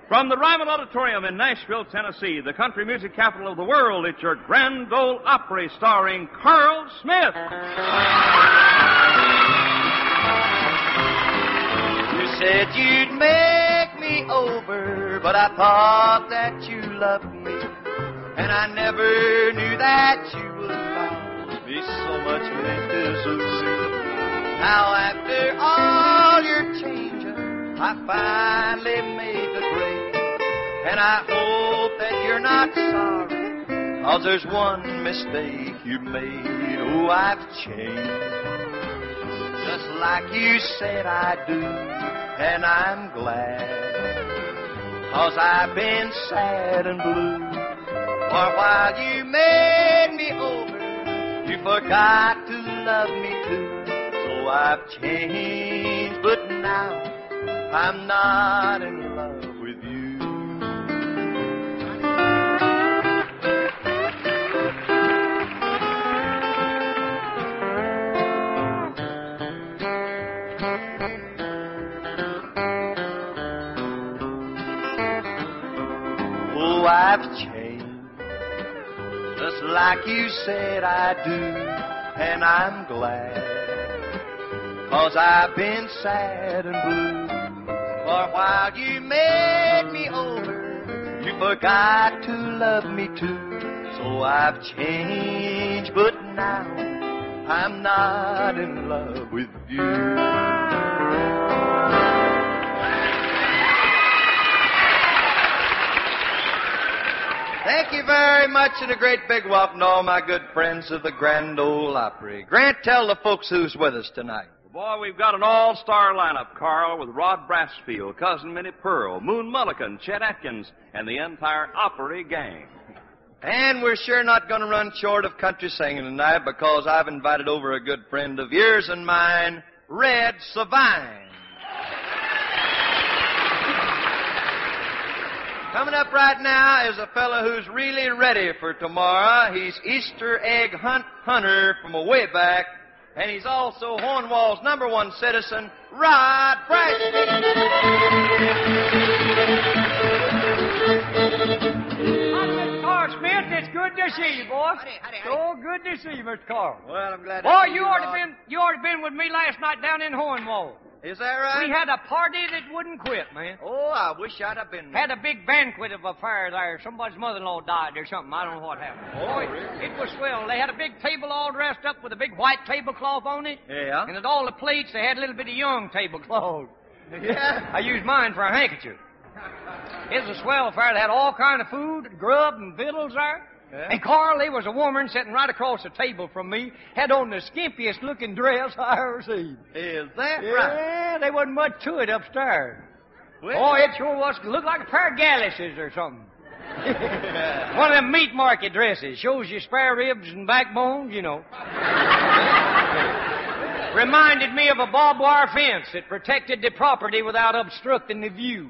From the Ryman Auditorium in Nashville, Tennessee, the country music capital of the world, it's your Grand Ole Opry starring Carl Smith. You said you'd make me over, but I thought that you loved me, and I never knew that you would love me so much, Missouri. Now after all your changes, I finally made the grade, and I hope that you're not sorry, 'cause there's one mistake you made. Oh, I've changed, just like you said I do, and I'm glad, 'cause I've been sad and blue. For while you made me over, you forgot to love me too. So I've changed, but now I'm not in love with you. Oh, I've changed, just like you said I do, and I'm glad, 'cause I've been sad and blue. For while you made me over, you forgot to love me too. So I've changed, but now I'm not in love with you. Thank you very much, and a great big welcome to all my good friends of the Grand Ole Opry. Grant, tell the folks who's with us tonight. Boy, we've got an all-star lineup, Carl, with Rod Brassfield, Cousin Minnie Pearl, Moon Mulligan, Chet Atkins, and the entire Opry gang. And we're sure not going to run short of country singing tonight, because I've invited over a good friend of yours and mine, Red Savine. Coming up right now is a fellow who's really ready for tomorrow. He's Easter egg hunter from a way back, and he's also Hornwall's #1 citizen, Rod Brassfield. Mr. Carl Smith, it's good to see you, boy. Howdy. So good to see you, Mr. Carl. Well, I'm glad to Boy, see you ought to been with me last night down in Hornwall. Is that right? We had a party that wouldn't quit, man. Oh, I wish I'd have been there. Had a big banquet of a fire there. Somebody's mother-in-law died or something. I don't know what happened. Oh, Boy, really? it was swell. They had a big table all dressed up with a big white tablecloth on it. Yeah? And at all the plates, they had a little bit of young tablecloth. Yeah? I used mine for a handkerchief. It was a swell fire. They had all kind of food, grub, and victuals there. Yeah? And Carl, there was a woman sitting right across the table from me, had on the skimpiest looking dress I ever seen. Is that right? Yeah, there wasn't much to it upstairs. Well, Boy, it sure was. Looked like a pair of galluses or something. One of them meat market dresses. Shows you spare ribs and backbones, you know. Reminded me of a barbed wire fence that protected the property without obstructing the view.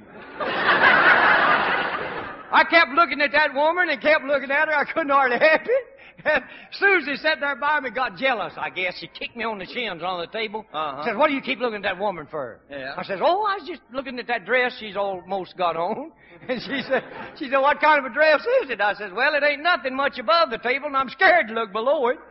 I kept looking at that woman and kept looking at her. I couldn't hardly help it. Susie sat there by me, got jealous, I guess. She kicked me on the shins on the table. Says, "What do you keep looking at that woman for?" Yeah. I says, "Oh, I was just looking at that dress she's almost got on." And she said, "What kind of a dress is it?" I says, "Well, it ain't nothing much above the table, and I'm scared to look below it."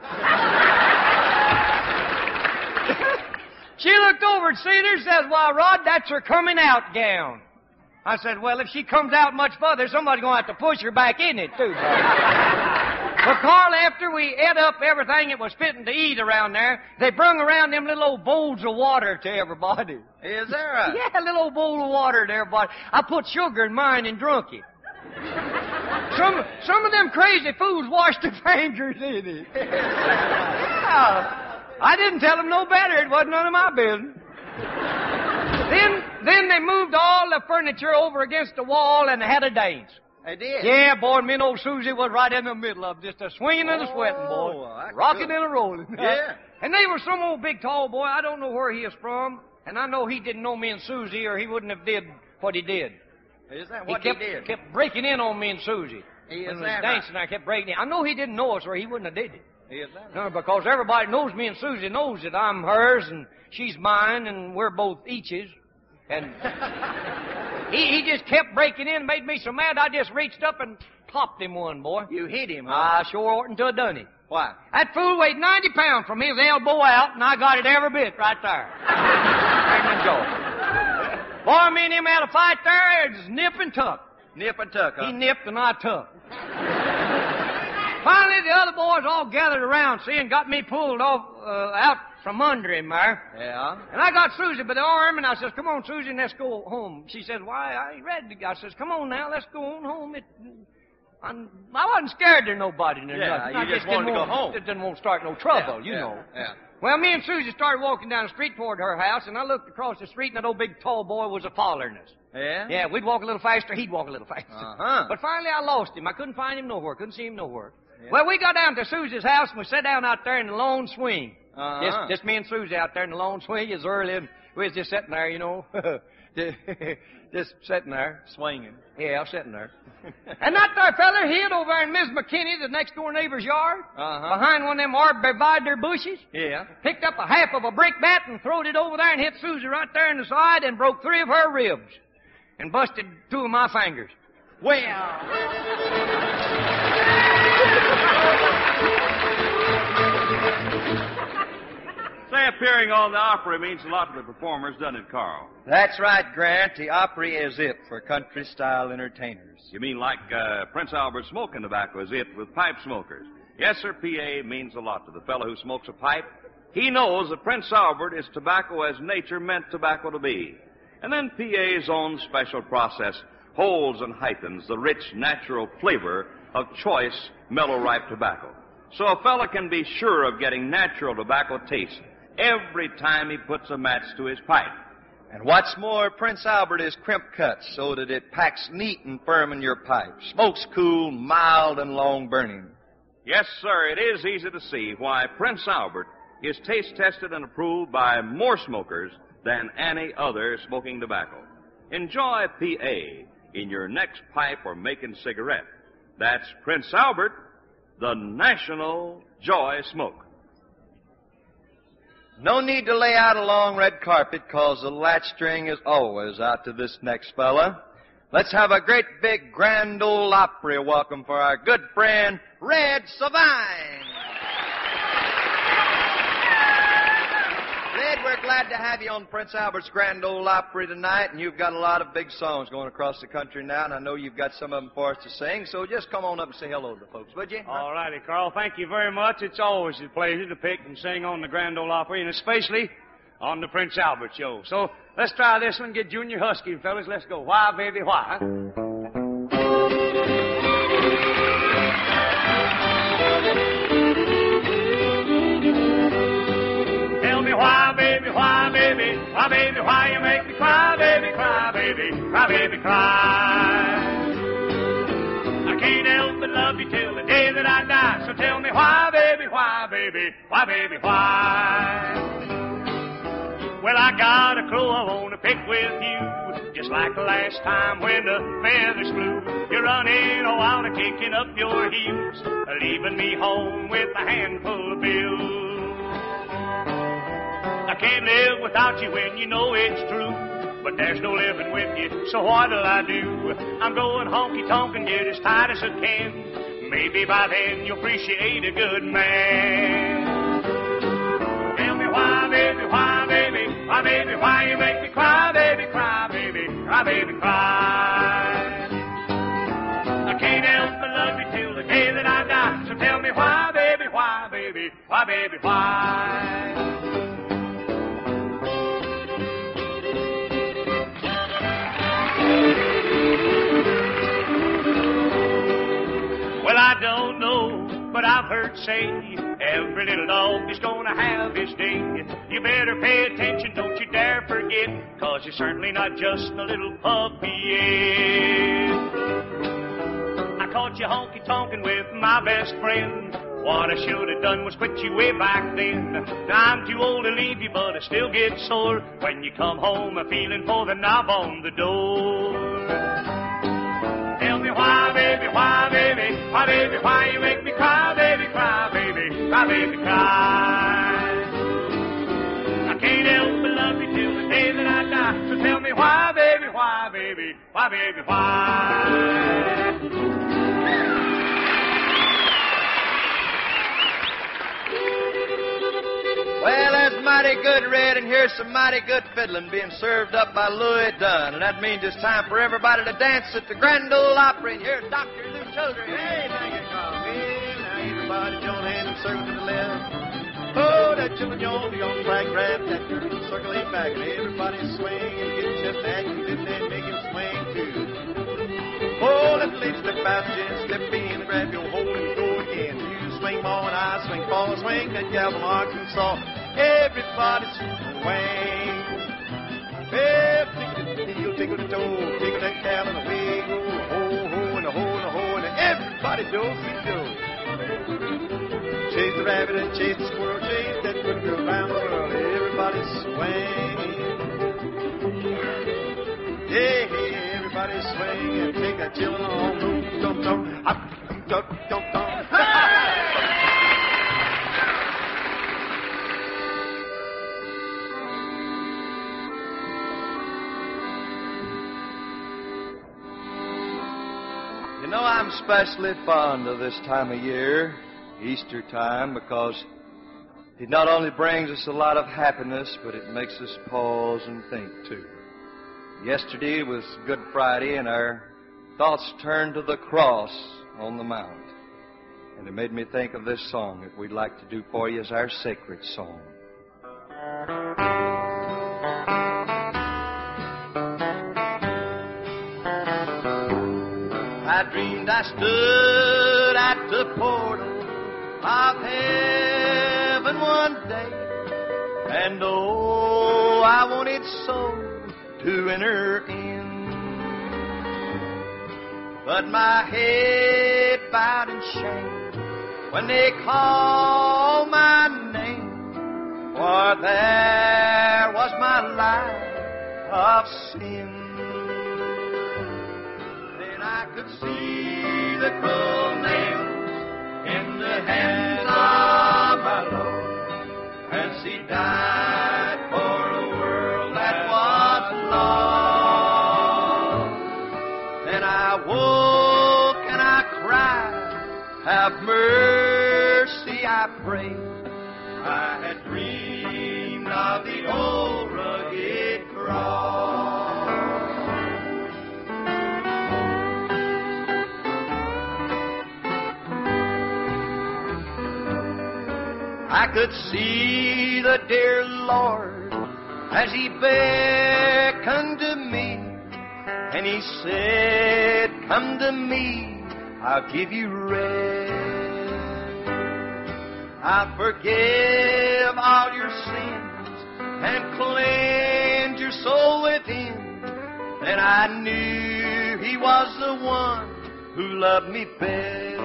She looked over at Cedar, says, "Why, Rod, that's her coming out gown." I said, "Well, if she comes out much further, somebody's going to have to push her back in it, too." Well, Carl, after we ate up everything that was fitting to eat around there, they brung around them little old bowls of water to everybody. Is that right? Yeah, a little old bowl of water to everybody. I put sugar in mine and drunk it. Some of them crazy fools washed their fingers in it. Yeah. I didn't tell them no better. It wasn't none of my business. Then they moved all the furniture over against the wall and had a dance. They did? Yeah, boy, me and old Susie was right in the middle of just a swinging and a sweating, boy. That's Rocking good. and a rolling. Yeah. And they were some old big tall boy. I don't know where he is from. And I know he didn't know me and Susie or he wouldn't have did what he did. Is that what he he did? kept breaking in on me and Susie. Is when we that was dancing, I kept breaking in. I know he didn't know us or he wouldn't have did it. Is that No, because everybody knows me and Susie knows that I'm hers and she's mine and we're both eaches. And he just kept breaking in and made me so mad I just reached up and clopped him one, boy. You hit him, huh? I sure oughtn't to have done it. Why? That fool weighed 90 pounds from his elbow out, and I got it every bit right there. Right in the jaw. Boy, me and him had a fight there. It was nip and tuck. Nip and tuck, huh? He nipped and I tucked. Finally, the other boys all gathered around, see, and got me pulled off out from under him there. Yeah? And I got Susie by the arm, and I says, "Come on, Susie, and let's go home." She said, "Why, I ain't ready to go." I says, "Come on now, let's go on home." I wasn't scared of nobody. Yeah, I you just wanted to go home. Just didn't want to start no trouble, you know. Yeah. Well, me and Susie started walking down the street toward her house, and I looked across the street, and that old big tall boy was a-following us. Yeah? Yeah, we'd walk a little faster, he'd walk a little faster. Uh-huh. But finally I lost him. I couldn't find him nowhere, couldn't see him nowhere. Yeah. Well, we got down to Susie's house, and we sat down out there in the lone swing. Uh-huh. Just me and Susie out there in the lone swing. It was early, and we was just sitting there, you know. Just sitting there. Swinging. Yeah, I was sitting there. And that there feller hid over in Miss McKinney, the next door neighbor's yard, behind one of them arborvitae bushes. Yeah. Picked up a half of a brick bat and throwed it over there and hit Susie right there in the side and broke 3 of her ribs and busted 2 of my fingers. Well. Say, appearing on the Opry means a lot to the performers, doesn't it, Carl? That's right, Grant. The Opry is it for country-style entertainers. You mean like Prince Albert smoking tobacco is it with pipe smokers? Yes, sir, PA means a lot to the fellow who smokes a pipe. He knows that Prince Albert is tobacco as nature meant tobacco to be. And then PA's own special process holds and heightens the rich, natural flavor of choice, mellow-ripe tobacco. So a fellow can be sure of getting natural tobacco taste every time he puts a match to his pipe. And what's more, Prince Albert is crimp cut so that it packs neat and firm in your pipe. Smokes cool, mild, and long burning. Yes, sir, it is easy to see why Prince Albert is taste tested and approved by more smokers than any other smoking tobacco. Enjoy PA in your next pipe or making cigarette. That's Prince Albert, the National Joy Smoke. No need to lay out a long red carpet, 'cause the latch string is always out to this next fella. Let's have a great big Grand Ole Opry welcome for our good friend, Red Savine. Red, we're glad to have you on Prince Albert's Grand Ole Opry tonight, and you've got a lot of big songs going across the country now, and I know you've got some of them for us to sing, so just come on up and say hello to the folks, would you? All righty, Carl. Thank you very much. It's always a pleasure to pick and sing on the Grand Ole Opry, and especially on the Prince Albert Show. So let's try this one. Get Junior Husky, fellas. Let's go. Why, baby, why? Tell me why, baby, why, baby, why, baby, why you make me cry, baby, cry, baby, cry, baby, cry. I can't help but love you till the day that I die. So tell me why, baby, why, baby, why, baby, why? Well, I got a crow I want to pick with you, just like the last time when the feathers flew. You're running a wild and kicking up your heels, leaving me home with a handful of bills. I can't live without you when you know it's true, but there's no living with you, so what'll I do? I'm going honky-tonk and get as tight as I can. Maybe by then you'll appreciate a good man. Tell me why, baby, why, baby, why, baby, why you make me cry, baby, cry, baby, cry, baby, cry. I can't help but love you till the day that I die, so tell me why, baby, why, baby, why, baby, why? Well, I don't know, but I've heard say every little dog is gonna have his day. You better pay attention, don't you dare forget, 'cause you're certainly not just a little puppy yet. I caught you honky-tonkin' with my best friend. What I should have done was quit you way back then. Now I'm too old to leave you, but I still get sore when you come home a-feeling for the knob on the door. Tell me why, baby, why, baby, why, baby, why you make me cry, baby, cry, baby, cry, baby, cry. I can't help but love you till the day that I die, so tell me why. baby, why, baby, why? Well, that's mighty good, Red, and here's some mighty good fiddling being served up by Louis Dunn. And that means it's time for everybody to dance at the Grand Ole Opry. And here's Dr. Lou Children. Hey, thank you, Carl. Well, now everybody join hands and circle to the left. Oh, that children yawn, the young flag grab, that circle ain't back, and everybody swing and get just that, and then make him swing too. Oh, let the ladies step out, gents, step in, grab your hold and go again. You swing ball and I swing ball, swing that gal from Arkansas. Everybody swing. Well, tickle the toe, tickle that gal and away go, ho, ho, and a ho, and a ho, and everybody do. Chase the rabbit and chase the squirrel, chase that good girl around the world. Everybody swing. Yeah, everybody swing and take that chillin' on. Dum dum, dum dum dum dum. You know, I'm especially fond of this time of year, Easter time, because it not only brings us a lot of happiness, but it makes us pause and think, too. Yesterday was Good Friday, and our thoughts turned to the cross on the mount. And it made me think of this song that we'd like to do for you as our sacred song. I dreamed I stood at the portal of heaven one day, and oh, I wanted so to enter in. But my head bowed in shame when they called my name, for there was my life of sin. Then I could see the cruel nails in the hands of my Lord, as He died for a world that was lost. Then I woke and I cried, have mercy, I pray. I had dreamed of the old rugged cross. I could see the dear Lord as He beckoned to me, and He said, come to me, I'll give you rest. I'll forgive all your sins and cleanse your soul within. Then I knew He was the one who loved me best.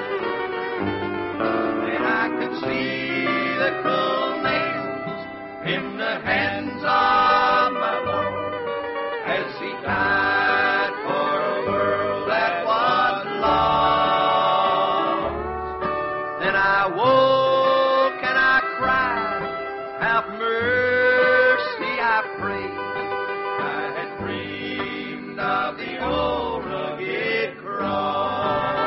Then I could see the cruel nails in the hands of my Lord, as He died for a world that was lost. Then I woke and I cried, have mercy, I pray. I had dreamed of the old rugged cross.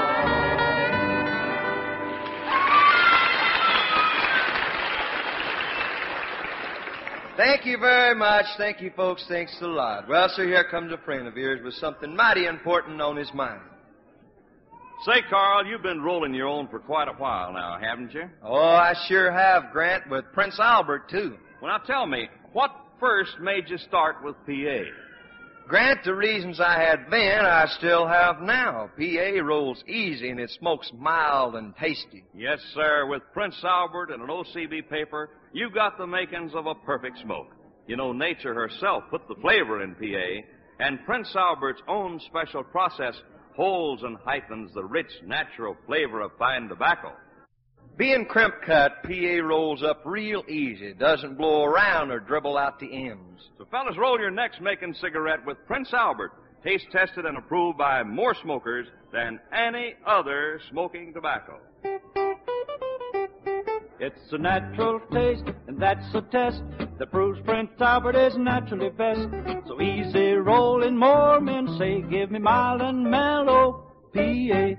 Thank you very much. Thank you, folks. Thanks a lot. Well, sir, here comes a friend of yours with something mighty important on his mind. Say, Carl, you've been rolling your own for quite a while now, haven't you? Oh, I sure have, Grant, with Prince Albert, too. Well, now tell me, what first made you start with PA? Grant, the reasons I had then, I still have now. PA rolls easy and it smokes mild and tasty. Yes, sir. With Prince Albert and an OCB paper, you've got the makings of a perfect smoke. You know, nature herself put the flavor in PA, and Prince Albert's own special process holds and heightens the rich, natural flavor of fine tobacco. Being crimp cut, PA rolls up real easy. It doesn't blow around or dribble out the ends. So, fellas, roll your next making cigarette with Prince Albert, taste tested and approved by more smokers than any other smoking tobacco. It's a natural taste, and that's a test. that proves Prince Albert is naturally best. So easy rolling, more men say, give me mild and mellow PA.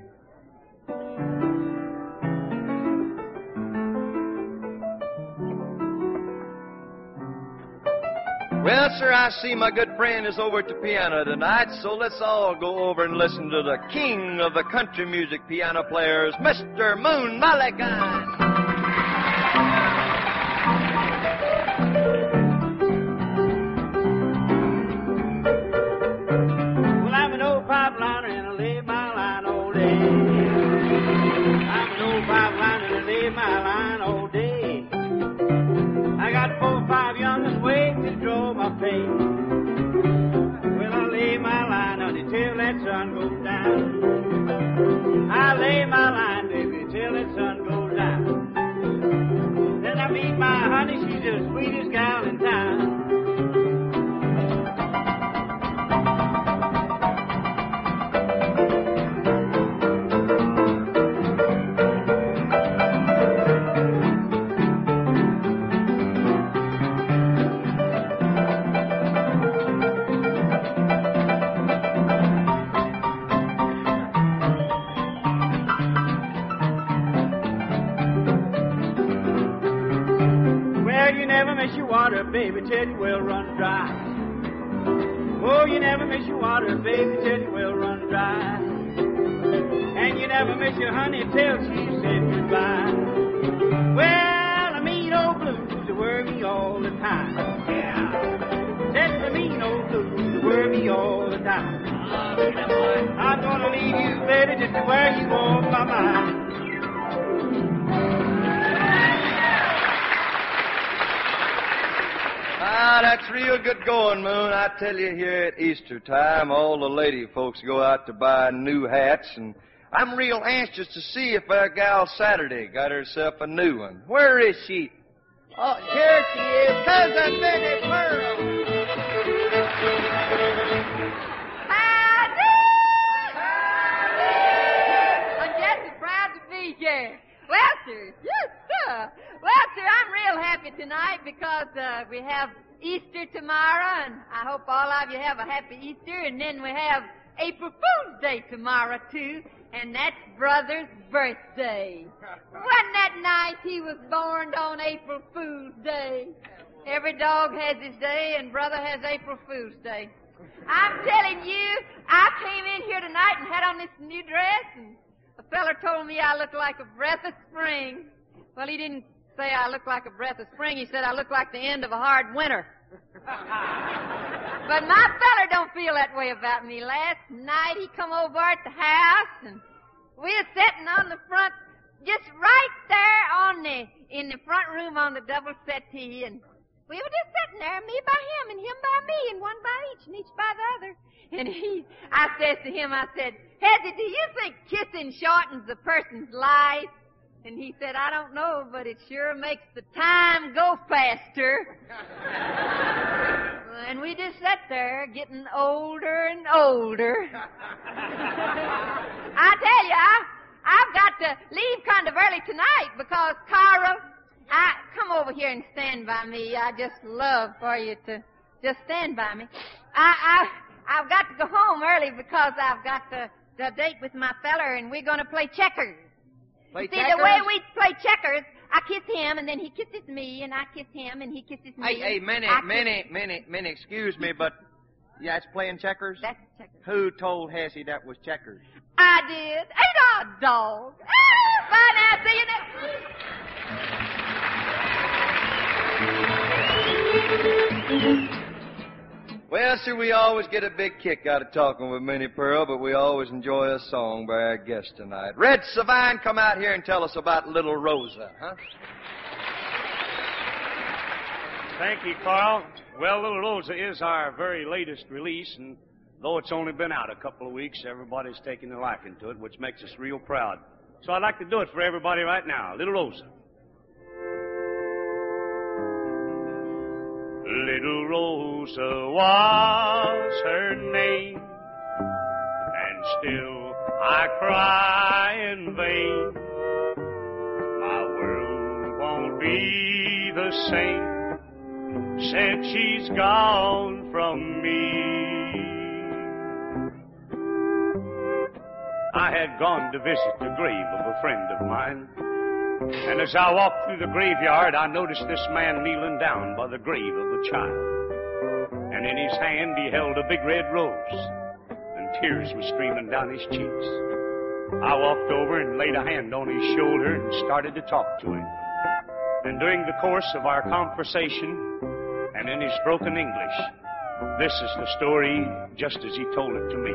Well, sir, I see my good friend is over at the piano tonight, so let's all go over and listen to the king of the country music piano players, Mr. Moon Mulligan. Well, I'm an old pipeliner and I lay my line all day. I'm an old pipeliner and I lay my line all day. I got 4 or 5 young'uns waiting to draw my pay. Well, I lay my line on it till that sun goes down. I lay my line, baby, till that sun goes down. Then I meet my honey, she's the sweetest gal in town. Baby, till your well run dry. Oh, you never miss your water, baby, till your well run dry. And you never miss your honey till she said goodbye. Well, the mean old blues that worry me all the time. Yeah. That's the mean old blues that worry me all the time. I'm gonna leave you, baby, just to where you on my mind. Ah, that's real good going, Moon. I tell you, here at Easter time, all the lady folks go out to buy new hats, and I'm real anxious to see if our gal Saturday got herself a new one. Where is she? Oh, here she is, Cousin Minnie Pearl. Howdy! I'm just so proud to be here. Well, sir, yes, sir. Well, sir, I'm real happy tonight because we have Easter tomorrow, and I hope all of you have a happy Easter. And then we have April Fool's Day tomorrow, too, and that's Brother's birthday. Wasn't that nice he was born on April Fool's Day? Every dog has his day, and Brother has April Fool's Day. I'm telling you, I came in here tonight and had on this new dress, and a feller told me I looked like a breath of spring. Well, he didn't say I look like a breath of spring. He said I look like the end of a hard winter. But my feller don't feel that way about me. Last night he come over at the house, and we were sitting on the front, just right there in the front room on the double settee, and we were just sitting there, me by him and him by me, and one by each and each by the other. And I says to him, I said, Hezzy, do you think kissing shortens a person's life? And he said, I don't know, but it sure makes the time go faster. And we just sat there getting older and older. I tell you, I've got to leave kind of early tonight because Carl, come over here and stand by me. I just love for you to just stand by me. I've got to go home early because I've got the date with my feller, and we're going to play checkers. Play See, checkers? the way we play checkers, I kiss him, and then he kisses me, and I kiss him, and he kisses me. Hey, Minnie, excuse me, but yeah, it's playing checkers? That's checkers. Who told Hezzy that was checkers? I did. Ain't I a dog? Bye now. See you next. Well, sir, we always get a big kick out of talking with Minnie Pearl, but we always enjoy a song by our guest tonight. Red Savine, come out here and tell us about Little Rosa, huh? Thank you, Carl. Well, Little Rosa is our very latest release, and though it's only been out a couple of weeks, everybody's taking a liking to it, which makes us real proud. So I'd like to do it for everybody right now. Little Rosa. Little Rosa was her name, and still I cry in vain. My world won't be the same said she's gone from me. I had gone to visit the grave of a friend of mine, and as I walked through the graveyard, I noticed this man kneeling down by the grave of a child. And in his hand he held a big red rose, and tears were streaming down his cheeks. I walked over and laid a hand on his shoulder and started to talk to him. And during the course of our conversation, and in his broken English, this is the story just as he told it to me.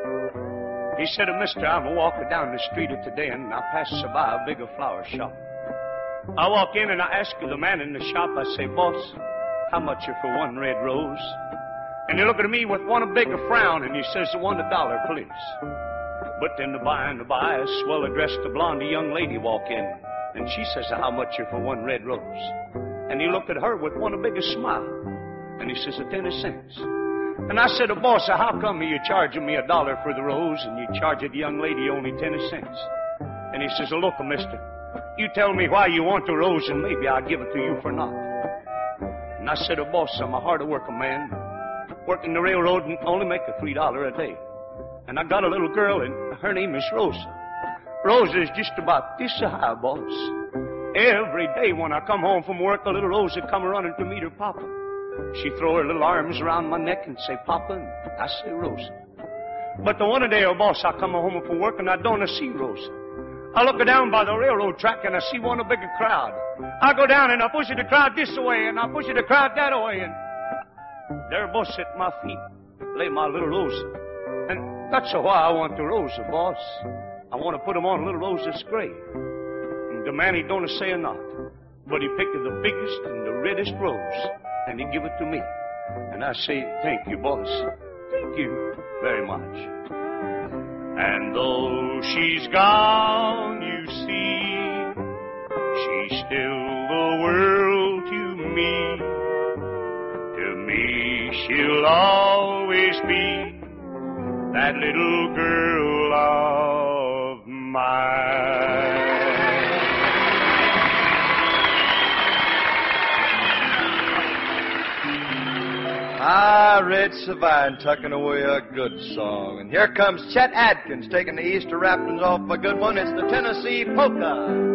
He said, "Mister, I'm walking down the street today, and I passes by a bigger flower shop. I walk in and I ask the man in the shop, I say, 'Boss, how much are for one red rose?' And he looked at me with one big frown, and he says, $1, please." But then by and by, a swell-dressed blonde young lady walk in, and she says, "How much are for one red rose?" And he looked at her with one big smile, and he says, 10 cents. And I said, "Boss, how come you charging me $1 for the rose, and you charge the young lady only 10 cents? And he says, "Look, mister, you tell me why you want the rose, and maybe I'll give it to you for naught." And I said, "Boss, I'm a hard-working man, working the railroad and only make $3 a day. And I got a little girl, and her name is Rosa. Rosa is just about this high, boss. Every day when I come home from work, a little Rosa come running to meet her papa. She throw her little arms around my neck and say, 'Papa,' and I say, 'Rosa.' But the one day, boss, I come home from work and I don't see Rosa. I look down by the railroad track and I see one bigger crowd. I go down and I push the crowd this way and I push the crowd that way, and there, boss, at my feet lay my little Rosa. And that's why I want the Rosa, boss. I want to put him on little Rosa's grave." And the man, he don't say a naught, but he picked the biggest and the reddest rose, and he give it to me. And I say, "Thank you, boss. Thank you very much." And though she's gone, you see, she's still the world to me. To me, she'll always be that little girl of mine. Ah, Red Savine tucking away a good song. And here comes Chet Atkins taking the Easter wrappings off a good one. It's the Tennessee Polka.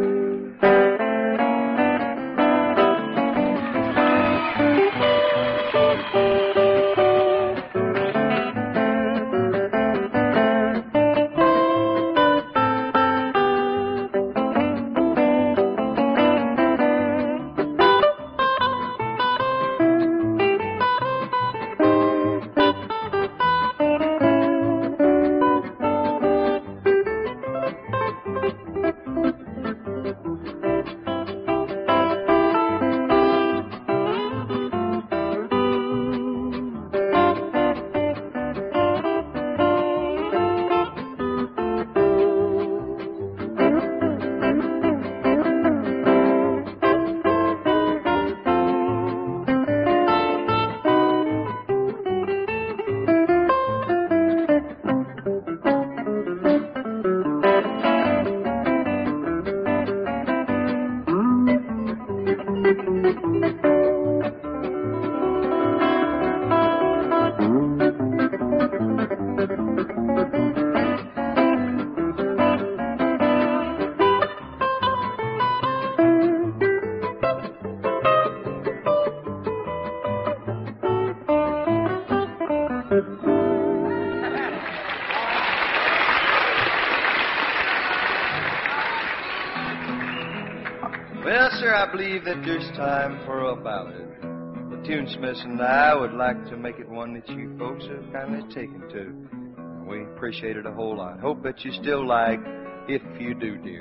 Well, sir, I believe that there's time for a ballad. The tunesmiths and I would like to make it one that you folks have kindly taken to. We appreciate it a whole lot. Hope that you still like If You Do, Dear.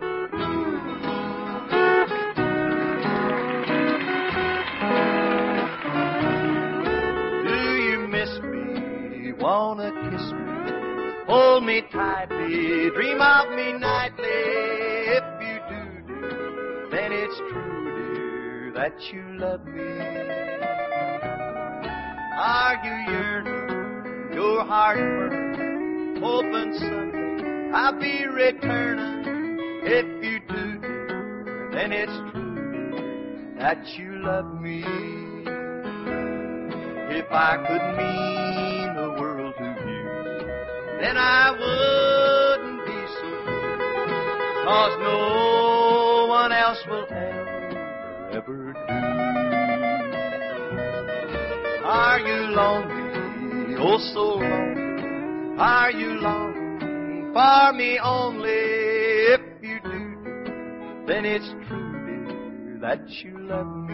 Do you miss me? Wanna kiss me? Hold me tightly, dream of me nightly. If you do, dear, then it's true, dear, that you love me. Are you yearning, your heart burning, hoping someday I'll be returning? If you do, dear, then it's true, dear, that you love me. If I could mean the world to you, then I wouldn't be so blue. 'Cause no one else will ever do. Are you lonely, oh so lonely? Are you longing for me only? If you do, then it's true, dear, that you love me.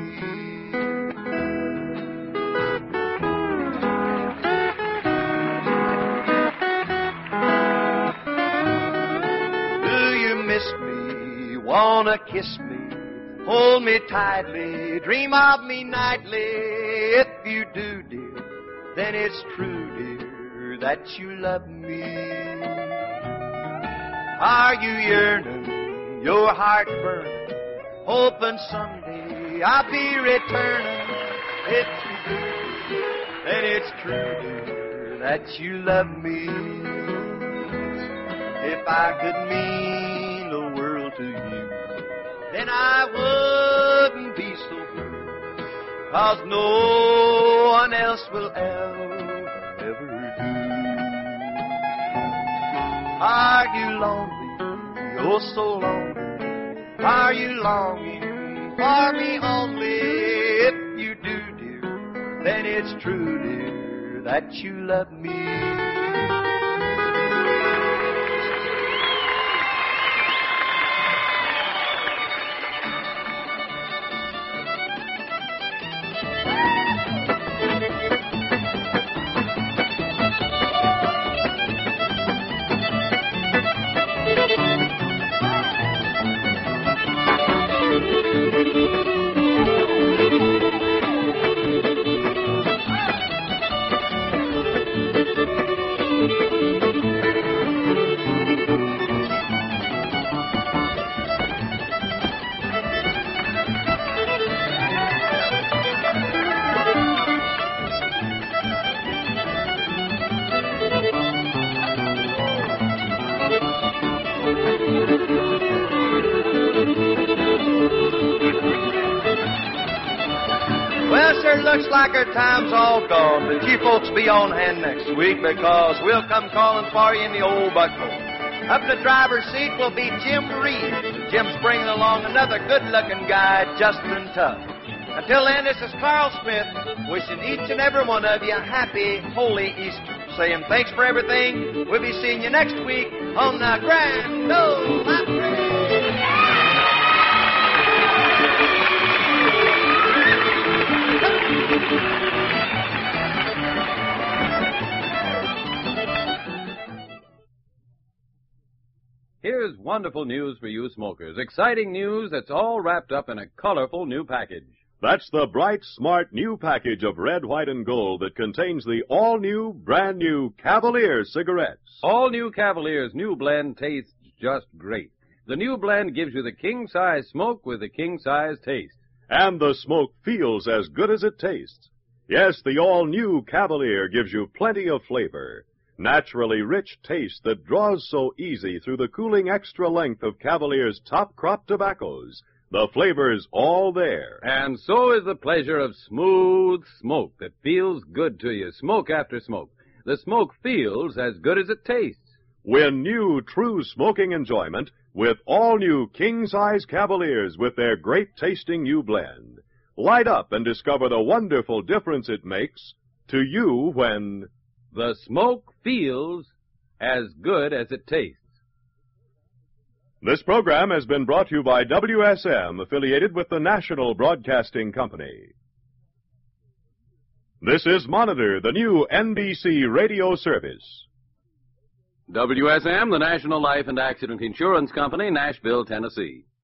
Do you miss me? Wanna kiss me? Hold me tightly, dream of me nightly. If you do, dear, then it's true, dear, that you love me. Are you yearning, your heart burning, hoping someday I'll be returning? If you do, then it's true, dear, that you love me. If I could mean the world to you, then I wouldn't be so blue. 'Cause no one else will ever do. Are you lonely, oh so lonely? Are you longing for me only? If you do, dear, then it's true, dear, that you love me. Well, sir, looks like our time's all gone, but you folks be on hand next week because we'll come calling for you in the old buckboard. Up in the driver's seat will be Jim Reed. Jim's bringing along another good-looking guy, Justin Tuff. Until then, this is Carl Smith wishing each and every one of you a happy, holy Easter. Saying thanks for everything. We'll be seeing you next week on the Grand Ole Opry. Here's wonderful news for you smokers. Exciting news that's all wrapped up in a colorful new package. That's the bright, smart new package of red, white, and gold that contains the all-new, brand-new Cavalier cigarettes. All new Cavalier's new blend tastes just great. The new blend gives you the king-size smoke with the king-size taste. And the smoke feels as good as it tastes. Yes, the all-new Cavalier gives you plenty of flavor. Naturally rich taste that draws so easy through the cooling extra length of Cavalier's top crop tobaccos. The flavor's all there. And so is the pleasure of smooth smoke that feels good to you, smoke after smoke. The smoke feels as good as it tastes. Win new, true smoking enjoyment with all new king-size Cavaliers with their great-tasting new blend. Light up and discover the wonderful difference it makes to you when the smoke feels as good as it tastes. This program has been brought to you by WSM, affiliated with the National Broadcasting Company. This is Monitor, the new NBC radio service. WSM, the National Life and Accident Insurance Company, Nashville, Tennessee.